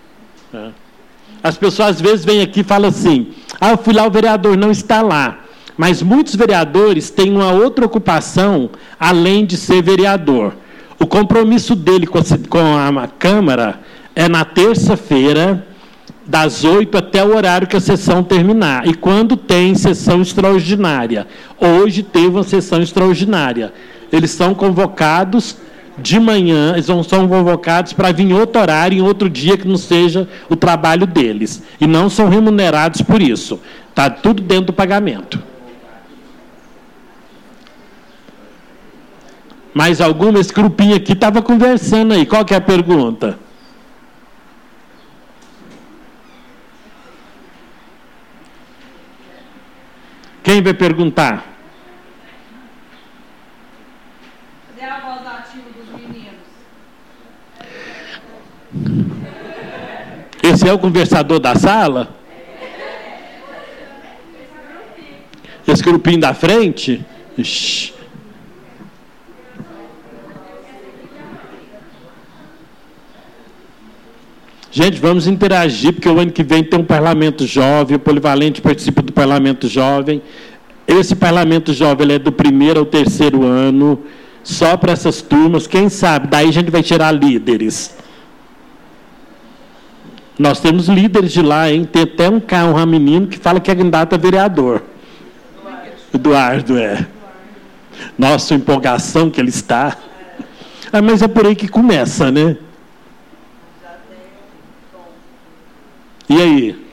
[SPEAKER 1] As pessoas às vezes vêm aqui e falam assim, eu fui lá, o vereador não está lá. Mas muitos vereadores têm uma outra ocupação além de ser vereador. O compromisso dele com a Câmara é na terça-feira, das 8 até o horário que a sessão terminar. E quando tem sessão extraordinária. Hoje teve uma sessão extraordinária. Eles são convocados de manhã, eles são convocados para vir em outro horário, em outro dia que não seja o trabalho deles. E não são remunerados por isso. Está tudo dentro do pagamento. Mais alguma? Esse grupinho aqui estava conversando aí. Qual que é a pergunta? Quem vai perguntar?
[SPEAKER 9] Cadê a voz ativa dos meninos?
[SPEAKER 1] Esse é o conversador da sala? Esse grupinho da frente? Ixi. Gente, vamos interagir, porque o ano que vem tem um parlamento jovem, o Polivalente participa do parlamento jovem. Esse parlamento jovem ele é do 1º ao 3º ano, só para essas turmas. Quem sabe, daí a gente vai tirar líderes. Nós temos líderes de lá, hein? Tem até um menino que fala que é candidato a vereador. Eduardo, é. Nossa, a empolgação que ele está. Mas é por aí que começa, né? E aí?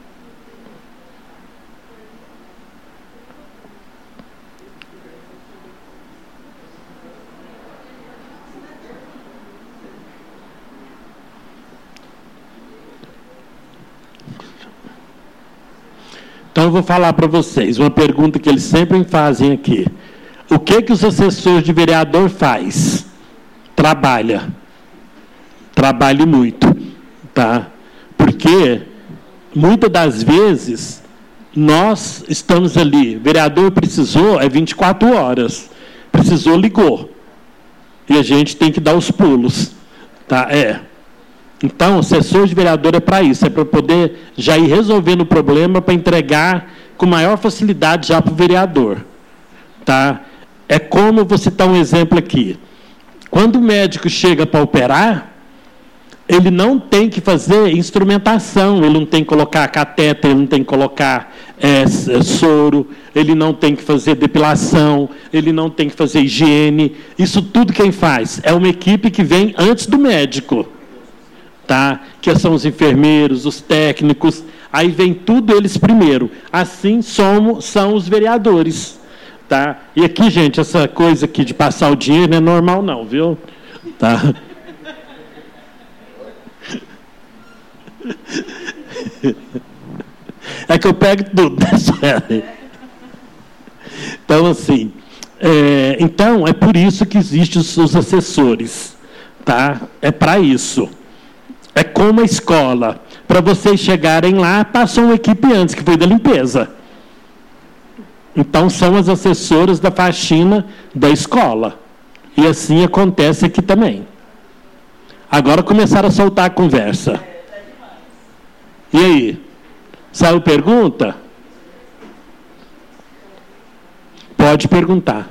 [SPEAKER 1] Então, eu vou falar para vocês uma pergunta que eles sempre fazem aqui. O que os assessores de vereador faz? Trabalha. Trabalhe muito, tá? Porque, muitas das vezes, nós estamos ali, vereador precisou, é 24 horas. Precisou, ligou. E a gente tem que dar os pulos. Tá? Então, o assessor de vereador é para isso, é para poder já ir resolvendo o problema, para entregar com maior facilidade já para o vereador. Tá? É como, vou citar um exemplo aqui. Quando o médico chega para operar, ele não tem que fazer instrumentação, ele não tem que colocar catéter, ele não tem que colocar soro, ele não tem que fazer depilação, ele não tem que fazer higiene. Isso tudo quem faz é uma equipe que vem antes do médico, tá? Que são os enfermeiros, os técnicos, aí vem tudo eles primeiro. Assim são os vereadores. Tá? E aqui, gente, essa coisa aqui de passar o dinheiro não é normal não, viu? Tá? É que eu pego tudo, né? Então, assim, então, é por isso que existem os assessores, tá? É para isso. É como a escola. Para vocês chegarem lá, passou uma equipe antes, que foi da limpeza. Então, são as assessoras da faxina da escola. E assim acontece aqui também. Agora começaram a soltar a conversa. E aí? Saiu pergunta? Pode perguntar.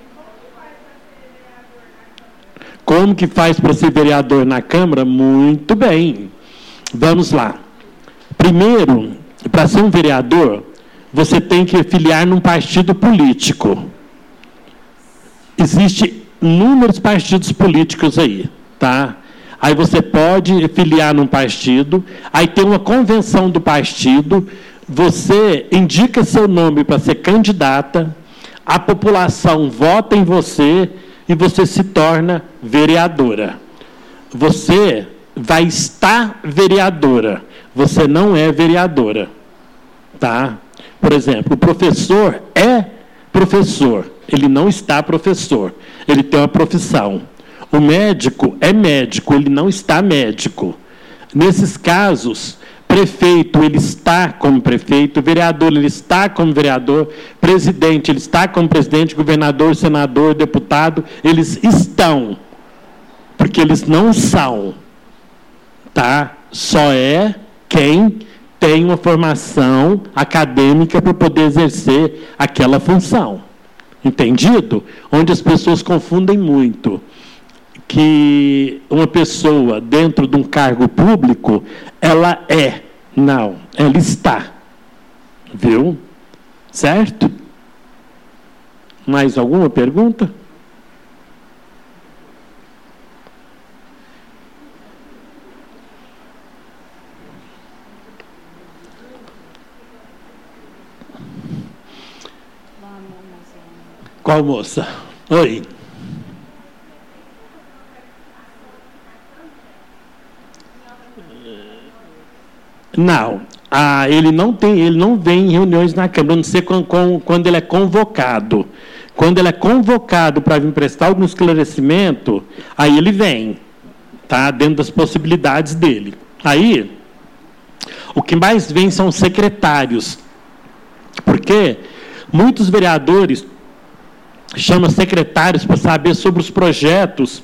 [SPEAKER 1] Como que faz para ser vereador na Câmara? Muito bem. Vamos lá. Primeiro, para ser um vereador, você tem que filiar num partido político. Existem inúmeros partidos políticos aí, tá? Aí você pode filiar num partido, aí tem uma convenção do partido, você indica seu nome para ser candidata, a população vota em você e você se torna vereadora. Você vai estar vereadora, você não é vereadora, tá? Por exemplo, o professor é professor, ele não está professor, ele tem uma profissão. O médico é médico, ele não está médico. Nesses casos, prefeito, ele está como prefeito, vereador, ele está como vereador, presidente, ele está como presidente, governador, senador, deputado, eles estão, porque eles não são, tá? Só é quem tem uma formação acadêmica para poder exercer aquela função. Entendido? Onde as pessoas confundem muito que uma pessoa dentro de um cargo público, ela é. Não, ela está. Viu? Certo? Mais alguma pergunta? Qual moça? Oi. Não, ele não vem em reuniões na Câmara, a não ser quando ele é convocado. Quando ele é convocado para vir prestar algum esclarecimento, aí ele vem, tá? Dentro das possibilidades dele. Aí, o que mais vem são os secretários, porque muitos vereadores chamam secretários para saber sobre os projetos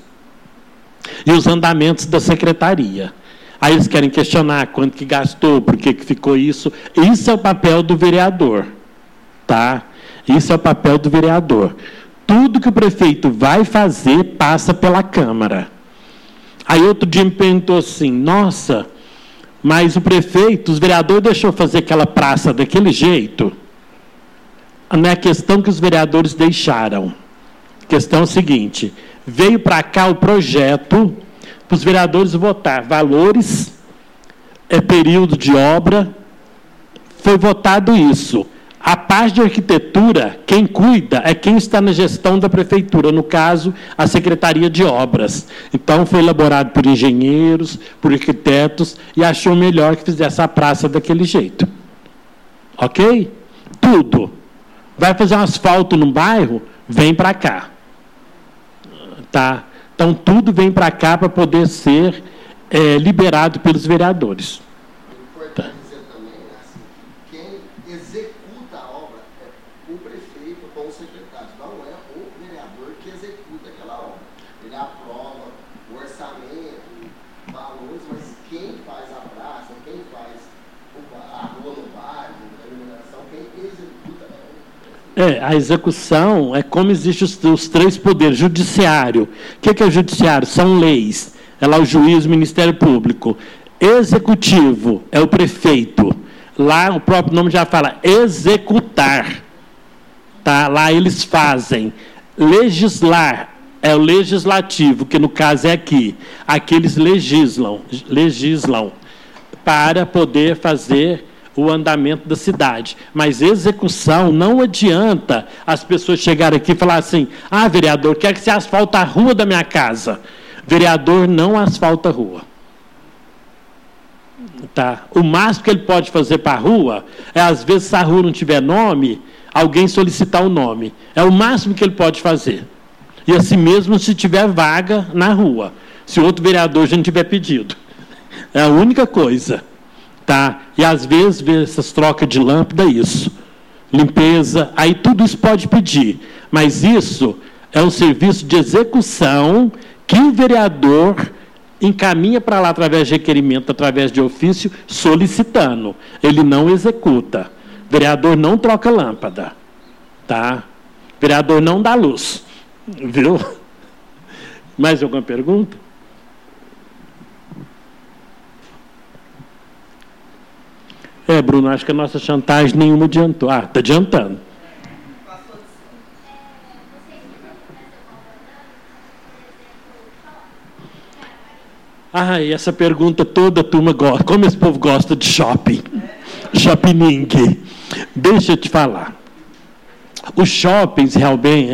[SPEAKER 1] e os andamentos da secretaria. Aí eles querem questionar quanto que gastou, por que ficou isso. Isso é o papel do vereador, tá? Isso é o papel do vereador. Tudo que o prefeito vai fazer passa pela Câmara. Aí outro dia me perguntou assim, nossa, mas o prefeito, os vereadores deixou fazer aquela praça daquele jeito? Não é a questão que os vereadores deixaram. A questão é o seguinte, veio para cá o projeto para os vereadores votar valores, período de obra, foi votado isso. A parte de arquitetura, quem cuida é quem está na gestão da prefeitura, no caso, a Secretaria de Obras. Então, foi elaborado por engenheiros, por arquitetos, e achou melhor que fizesse a praça daquele jeito. Ok? Tudo. Vai fazer um asfalto no bairro? Vem para cá. Tá? Então, tudo vem para cá para poder ser liberado pelos vereadores.
[SPEAKER 10] Importante dizer também, assim, quem executa a obra é o prefeito ou o secretário, não é o vereador que executa aquela obra. Ele aprova o orçamento, valores, mas quem faz a praça, quem faz a rua no bairro, a iluminação, quem executa é o prefeito.
[SPEAKER 1] A execução é como existem os três poderes. Judiciário. O que é o judiciário? São leis. É lá o juiz, o Ministério Público. Executivo é o prefeito. Lá o próprio nome já fala executar. Tá? Lá eles fazem. Legislar é o legislativo, que no caso é aqui. Aqui eles legislam para poder fazer o andamento da cidade. Mas execução, não adianta as pessoas chegarem aqui e falar assim, vereador, quero que você asfalte a rua da minha casa. Vereador não asfalta a rua. Tá? O máximo que ele pode fazer para a rua é, às vezes, se a rua não tiver nome, alguém solicitar o nome. É o máximo que ele pode fazer. E assim mesmo se tiver vaga na rua. Se outro vereador já não tiver pedido. É a única coisa. Tá? E às vezes, essas trocas de lâmpada, isso. Limpeza, aí tudo isso pode pedir. Mas isso é um serviço de execução que o vereador encaminha para lá através de requerimento, através de ofício, solicitando. Ele não executa. O vereador não troca lâmpada. Tá? Vereador não dá luz. Viu? Mais alguma pergunta? Bruno, acho que a nossa chantagem nenhuma adiantou. Está adiantando. E essa pergunta toda a turma gosta. Como esse povo gosta de shopping? Shopping. Deixa eu te falar. Os shoppings realmente...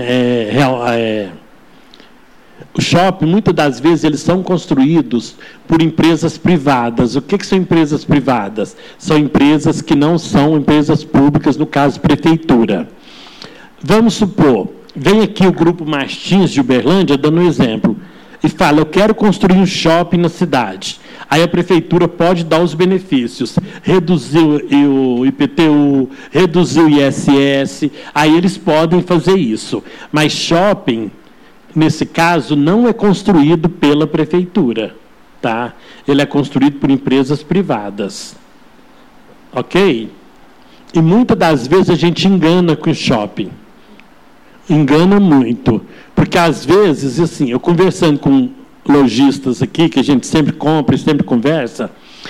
[SPEAKER 1] O shopping, muitas das vezes, eles são construídos por empresas privadas. O que são empresas privadas? São empresas que não são empresas públicas, no caso, prefeitura. Vamos supor, vem aqui o Grupo Martins de Uberlândia, dando um exemplo, e fala, eu quero construir um shopping na cidade. Aí a prefeitura pode dar os benefícios, reduzir o IPTU, reduzir o ISS, aí eles podem fazer isso. Mas shopping, nesse caso, não é construído pela prefeitura, tá? Ele é construído por empresas privadas. Ok? E muitas das vezes a gente engana com o shopping. Engana muito. Porque, às vezes, assim, eu conversando com lojistas aqui, que a gente sempre compra e sempre conversa,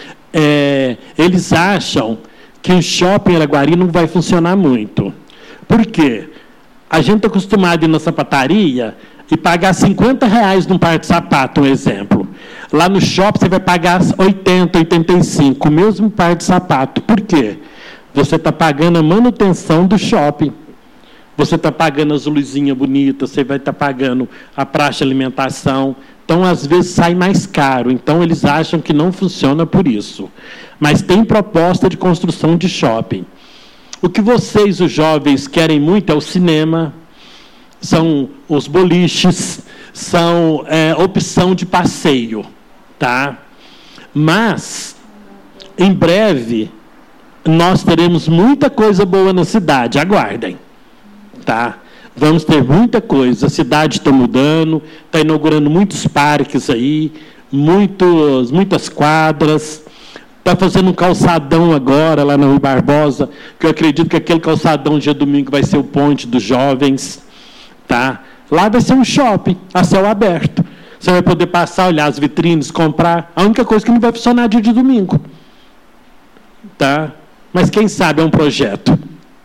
[SPEAKER 1] eles acham que o shopping em Araguari não vai funcionar muito. Por quê? A gente está acostumado a ir na sapataria e pagar R$50 num par de sapato, um exemplo. Lá no shopping você vai pagar 80, 85, o mesmo par de sapato. Por quê? Você está pagando a manutenção do shopping. Você está pagando as luzinhas bonitas, você vai estar pagando a praça de alimentação. Então, às vezes, sai mais caro. Então, eles acham que não funciona por isso. Mas tem proposta de construção de shopping. O que vocês, os jovens, querem muito é o cinema, são os boliches, são opção de passeio. Tá? Mas, em breve, nós teremos muita coisa boa na cidade. Aguardem. Tá? Vamos ter muita coisa. A cidade está mudando, está inaugurando muitos parques aí, muitas quadras. Está fazendo um calçadão agora, lá na Rua Barbosa, que eu acredito que aquele calçadão dia domingo vai ser o ponte dos jovens. Tá? Lá vai ser um shopping, a céu aberto. Você vai poder passar, olhar as vitrines, comprar. A única coisa que não vai funcionar dia de domingo. Tá? Mas quem sabe é um projeto.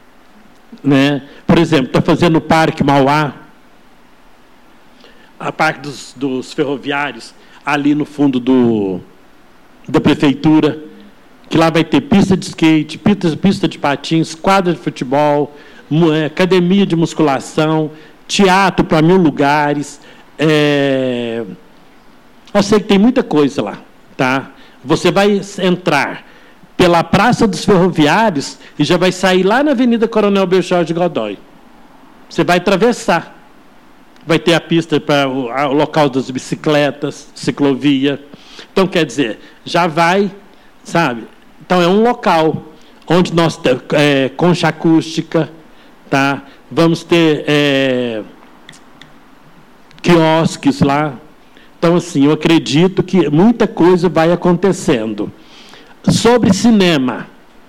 [SPEAKER 1] Né? Por exemplo, está fazendo o Parque Mauá, a Parque dos Ferroviários, ali no fundo da prefeitura, que lá vai ter pista de skate, pista de patins, quadra de futebol, academia de musculação, teatro para 1000 lugares. Eu sei que tem muita coisa lá. Tá? Você vai entrar pela Praça dos Ferroviários e já vai sair lá na Avenida Coronel Belchior de Godoy. Você vai atravessar. Vai ter a pista para o local das bicicletas, ciclovia. Então, quer dizer, já vai, sabe? Então, é um local onde nós temos concha acústica, tá? Vamos ter quiosques lá. Então, assim, eu acredito que muita coisa vai acontecendo. Sobre cinema.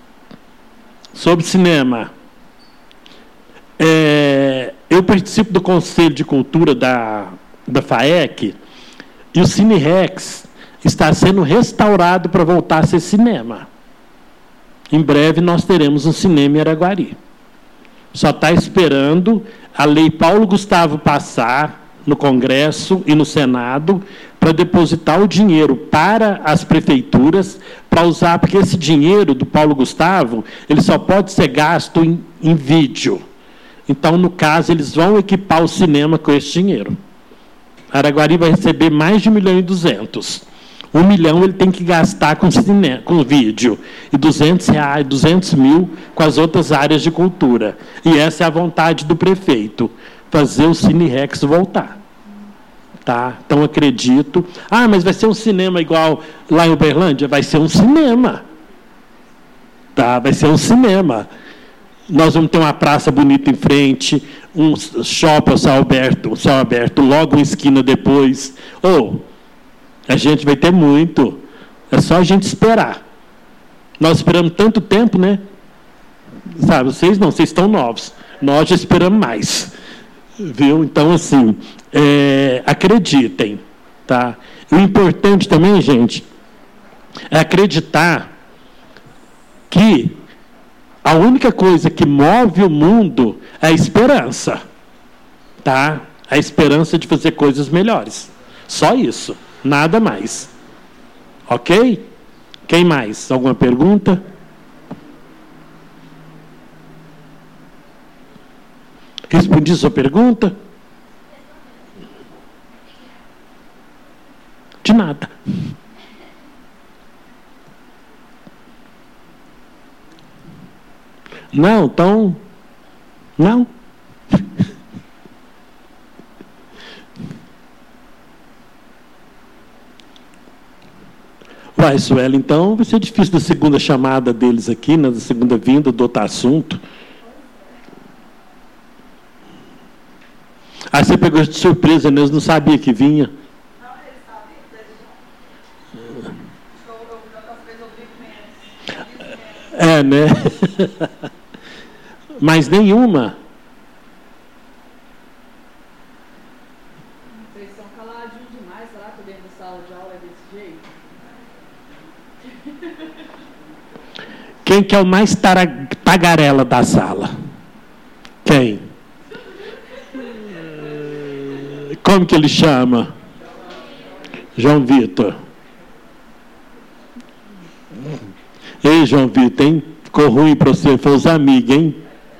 [SPEAKER 1] Eu participo do Conselho de Cultura da FAEC e o Cine Rex está sendo restaurado para voltar a ser cinema. Em breve nós teremos um cinema em Araguari. Só está esperando a lei Paulo Gustavo passar no Congresso e no Senado para depositar o dinheiro para as prefeituras, para usar, porque esse dinheiro do Paulo Gustavo, ele só pode ser gasto em vídeo. Então, no caso, eles vão equipar o cinema com esse dinheiro. Araguari vai receber mais de 1.200.000. 1 milhão ele tem que gastar com vídeo, e R$200 mil com as outras áreas de cultura. E essa é a vontade do prefeito, fazer o Cine Rex voltar. Tá? Então, acredito... mas vai ser um cinema igual lá em Uberlândia? Vai ser um cinema. Tá? Vai ser um cinema. Nós vamos ter uma praça bonita em frente, um shopping ao céu aberto, logo em esquina depois. A gente vai ter muito. É só a gente esperar. Nós esperamos tanto tempo, né? Sabe, vocês não, vocês estão novos. Nós já esperamos mais. Viu? Então, assim, acreditem, tá? O importante também, gente, é acreditar que a única coisa que move o mundo é a esperança, tá? A esperança de fazer coisas melhores. Só isso, nada mais. Ok? Quem mais? Alguma pergunta? Respondi sua pergunta? De nada. Não, então... Não. Uai, Sueli, então vai ser difícil da segunda chamada deles aqui, né, da segunda vinda do outro assunto. Aí você pegou de surpresa, né? Eu não sabia que vinha. É, né? Mas nenhuma.
[SPEAKER 9] Vocês são caladinhos demais, será que dentro da sala de aula é desse jeito?
[SPEAKER 1] Quem que é o mais tagarela da sala? Quem? Como que ele chama? João Vitor. Ei, João Vitor, hein? Ficou ruim para você, foi os amigos, hein?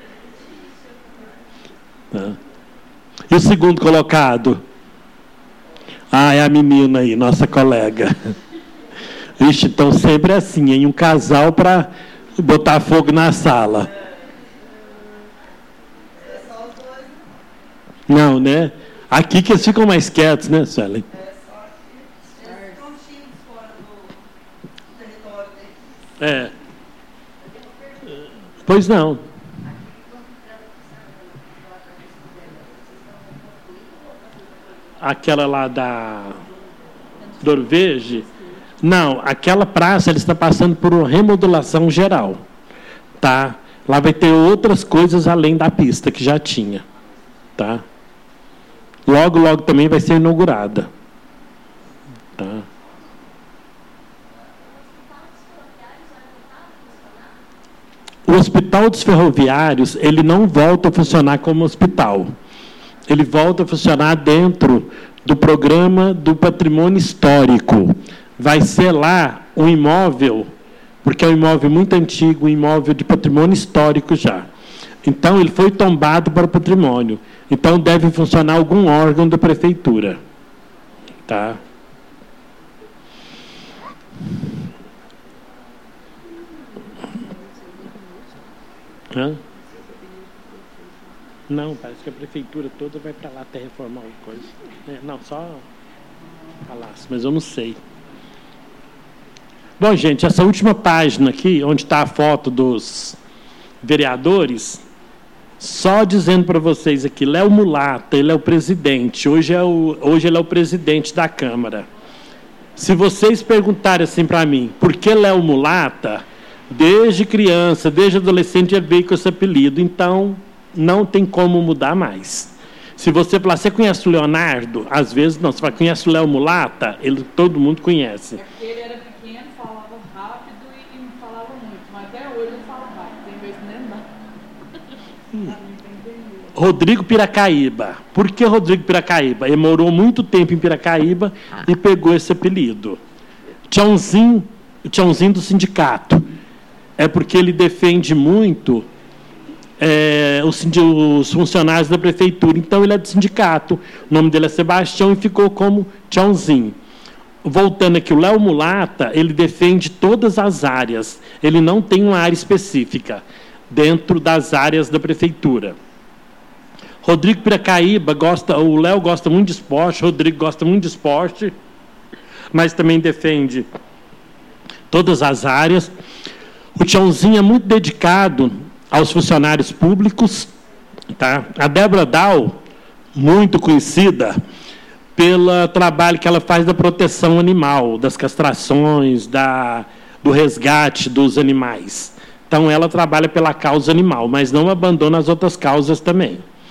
[SPEAKER 1] Tá. E o segundo colocado? Ah, é a menina aí, nossa colega. Ixi, então sempre assim, hein? Um casal para botar fogo na sala. Não, né? Aqui que eles ficam mais quietos, né, Suelen?
[SPEAKER 11] Eles estão tímidos fora do território deles.
[SPEAKER 1] É. Pois não. Aquela lá da Dorvege? Não, aquela praça eles estão passando por uma remodelação geral. Tá? Lá vai ter outras coisas além da pista que já tinha. Tá? Logo, logo também vai ser inaugurada. Tá? O Hospital dos Ferroviários, ele não volta a funcionar como hospital. Ele volta a funcionar dentro do programa do patrimônio histórico. Vai ser lá um imóvel, porque é um imóvel muito antigo, um imóvel de patrimônio histórico já. Então, ele foi tombado para o patrimônio. Então, deve funcionar algum órgão da prefeitura. Tá? Hã? Não, parece que a prefeitura toda vai para lá até reformar alguma coisa. Não, só palácio, mas eu não sei. Bom, gente, essa última página aqui, onde está a foto dos vereadores, só dizendo para vocês aqui, Léo Mulata, ele é o presidente, hoje ele é o presidente da Câmara. Se vocês perguntarem assim para mim, por que Léo Mulata? Desde criança, desde adolescente, já veio com esse apelido, então não tem como mudar mais. Se você falar, você conhece o Leonardo? Às vezes não, você fala, conhece o Léo Mulata? Todo mundo conhece.
[SPEAKER 9] É porque ele era pequeno, falava rápido e não falava muito, mas até hoje ele fala rápido, tem vezes nem dá.
[SPEAKER 1] Rodrigo Piracaíba. Por que Rodrigo Piracaíba? Ele morou muito tempo em Piracaíba e pegou esse apelido. Tchãozinho do sindicato. É porque ele defende muito os funcionários da prefeitura. Então, ele é do sindicato. O nome dele é Sebastião e ficou como Tchãozinho. Voltando aqui, o Léo Mulata, ele defende todas as áreas. Ele não tem uma área específica dentro das áreas da prefeitura. Rodrigo Piracaíba, o Léo gosta muito de esporte, o Rodrigo gosta muito de esporte, mas também defende todas as áreas. O Tchãozinho é muito dedicado aos funcionários públicos. Tá? A Débora Dal, muito conhecida pelo trabalho que ela faz da proteção animal, das castrações, do resgate dos animais. Então, ela trabalha pela causa animal, mas não abandona as outras causas também.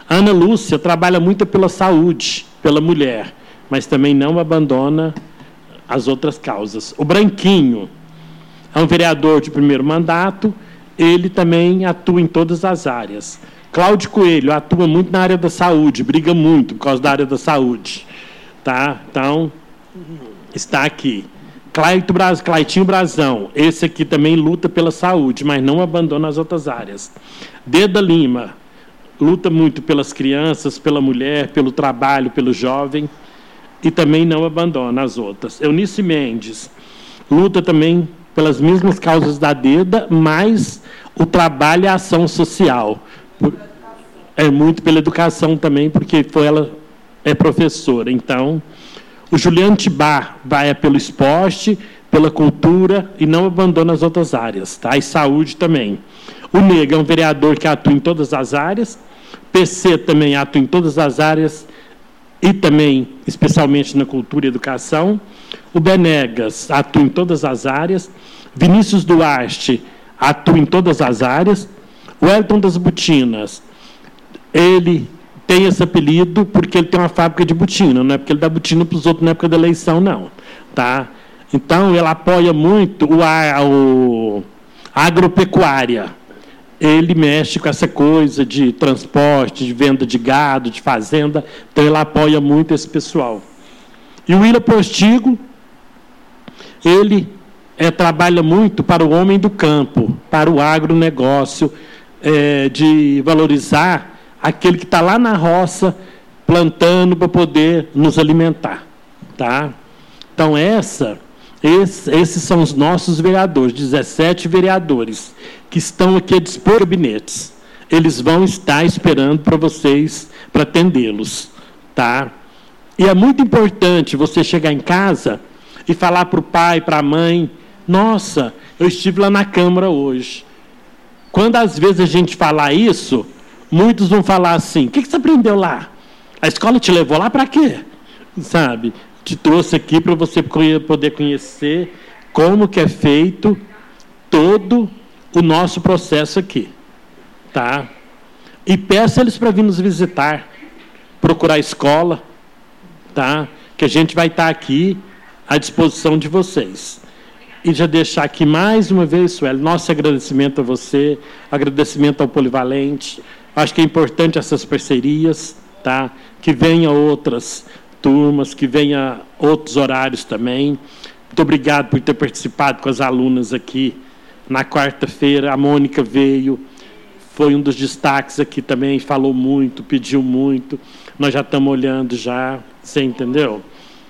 [SPEAKER 1] A Ana Lúcia trabalha muito pela saúde, pela mulher, mas também não abandona as outras causas. O Branquinho é um vereador de primeiro mandato, ele também atua em todas as áreas. Cláudio Coelho atua muito na área da saúde, briga muito por causa da área da saúde. Tá? Então, está aqui. Claitinho Brazão, esse aqui também luta pela saúde, mas não abandona as outras áreas. Deda Lima, luta muito pelas crianças, pela mulher, pelo trabalho, pelo jovem, e também não abandona as outras. Eunice Mendes, luta também pelas mesmas causas da Deda, mas o trabalho e a ação social. É muito pela educação também, porque ela é professora. Então, o Juliano Tibá vai pelo esporte, pela cultura e não abandona as outras áreas, tá? E saúde também. O Nega é um vereador que atua em todas as áreas. PC também atua em todas as áreas e também, especialmente na cultura e educação. O Benegas atua em todas as áreas. Vinícius Duarte atua em todas as áreas. O Elton das Butinas, ele tem esse apelido porque ele tem uma fábrica de botina, não é porque ele dá botina para os outros na época da eleição, não. Tá? Então, ele apoia muito a agropecuária. Ele mexe com essa coisa de transporte, de venda de gado, de fazenda, então ele apoia muito esse pessoal. E o Willa Postigo, ele trabalha muito para o homem do campo, para o agronegócio, de valorizar aquele que está lá na roça, plantando para poder nos alimentar. Tá? Então, esses são os nossos vereadores, 17 vereadores, que estão aqui a dispor de gabinetes. Eles vão estar esperando para vocês, para atendê-los. Tá? E é muito importante você chegar em casa e falar para o pai, para a mãe, nossa, eu estive lá na Câmara hoje. Quando, às vezes, a gente falar isso, muitos vão falar assim, o que você aprendeu lá? A escola te levou lá para quê? Sabe? Te trouxe aqui para você poder conhecer como que é feito todo o nosso processo aqui. Tá? E peça eles para vir nos visitar, procurar a escola, tá? Que a gente vai estar aqui à disposição de vocês. E já deixar aqui mais uma vez, Sueli, nosso agradecimento a você, agradecimento ao Polivalente. Acho que é importante essas parcerias, tá? Que venham outras turmas, que venham outros horários também. Muito obrigado por ter participado com as alunas aqui na quarta-feira. A Mônica veio, foi um dos destaques aqui também, falou muito, pediu muito. Nós já estamos olhando já, você entendeu?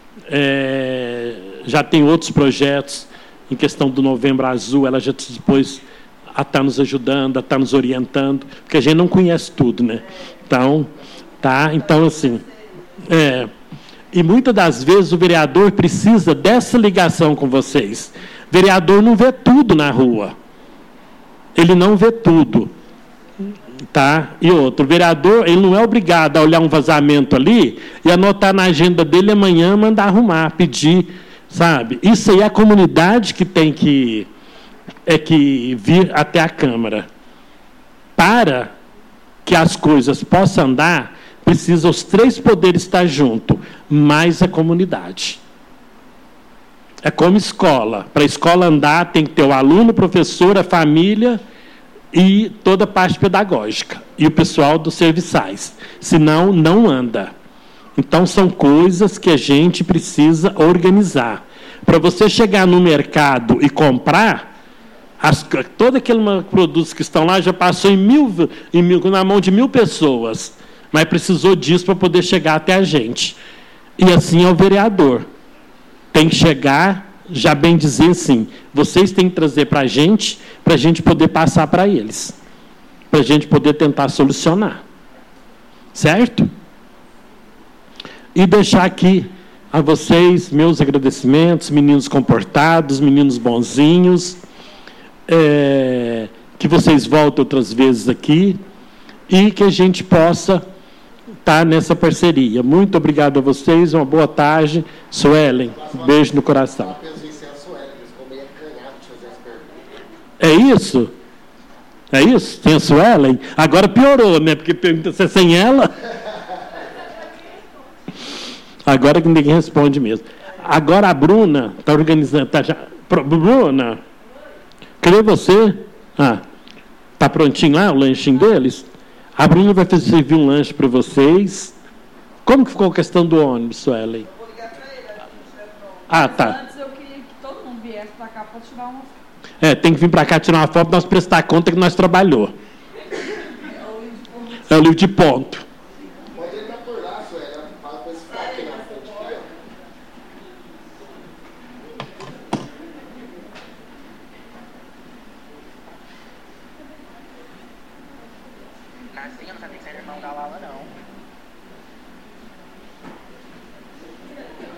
[SPEAKER 1] Já tem outros projetos em questão do Novembro Azul, ela já se dispôs a estar nos ajudando, a estar nos orientando, porque a gente não conhece tudo, né? Então, tá? Então, assim, e muitas das vezes o vereador precisa dessa ligação com vocês. O vereador não vê tudo na rua. Ele não vê tudo. Tá? E outro, o vereador, ele não é obrigado a olhar um vazamento ali e anotar na agenda dele amanhã, mandar arrumar, pedir, sabe? Isso aí é a comunidade que tem que vir até a Câmara. Para que as coisas possam andar, precisa os três poderes estar juntos, mais a comunidade. É como escola. Para a escola andar, tem que ter o aluno, o professor, a família e toda a parte pedagógica. E o pessoal dos serviçais. Senão, não anda. Então, são coisas que a gente precisa organizar. Para você chegar no mercado e comprar, todos aqueles produtos que estão lá já passou na mão de 1.000 pessoas. Mas precisou disso para poder chegar até a gente. E assim é o vereador. Tem que chegar, já bem dizer assim, vocês têm que trazer para a gente poder passar para eles. Para a gente poder tentar solucionar. Certo? E deixar aqui a vocês meus agradecimentos, meninos comportados, meninos bonzinhos, que vocês voltem outras vezes aqui e que a gente possa estar nessa parceria. Muito obrigado a vocês, uma boa tarde. Suelen, beijo no coração. É isso? É isso? Tem a Suelen? Agora piorou, né? Porque pergunta se é sem ela. Agora que ninguém responde mesmo. Agora a Bruna está organizando. Tá já... Bruna, cadê você? Tá prontinho lá o lanchinho deles? A Bruna vai servir um lanche para vocês. Como que ficou a questão do ônibus, Suelen? Tá.
[SPEAKER 9] Antes eu queria que todo mundo viesse para cá para tirar uma foto.
[SPEAKER 1] Tem que vir para cá tirar uma foto para nós prestar conta que nós trabalhou. É o livro de ponto.
[SPEAKER 10] Pode entrar por lá, Sueli. Fala para esse cara aqui na frente aqui,
[SPEAKER 12] Casinha, não sabia que você era irmão da Lala, não.